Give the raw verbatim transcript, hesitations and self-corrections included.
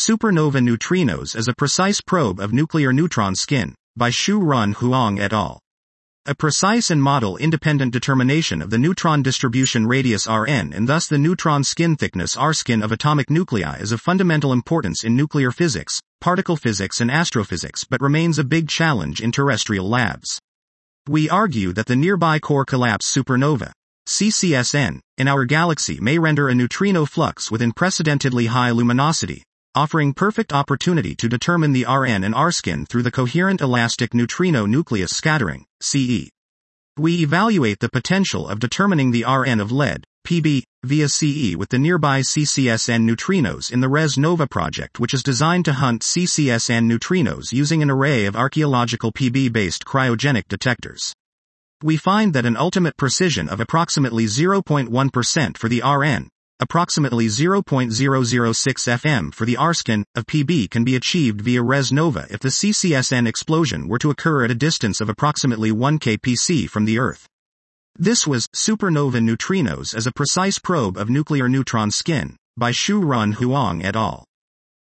Supernova neutrinos as a precise probe of nuclear neutron skin, by Xu-Run Huang et al. A precise and model-independent determination of the neutron distribution radius R N and thus the neutron skin thickness R skin of atomic nuclei is of fundamental importance in nuclear physics, particle physics and astrophysics but remains a big challenge in terrestrial labs. We argue that the nearby core collapse supernova, C C S N, in our galaxy may render a neutrino flux with unprecedentedly high luminosity, offering perfect opportunity to determine the R N and R skin through the coherent elastic neutrino nucleus scattering, C E. We evaluate the potential of determining the R N of lead, P B, via C E with the nearby C C S N neutrinos in the Res Nova project, which is designed to hunt C C S N neutrinos using an array of archaeological P B-based cryogenic detectors. We find that an ultimate precision of approximately zero point one percent for the R N, approximately zero point zero zero six F M for the R skin, of P B can be achieved via Res Nova if the C C S N explosion were to occur at a distance of approximately one K P C from the Earth. This was Supernova Neutrinos as a Precise Probe of Nuclear Neutron Skin, by Xu-Run Huang et al.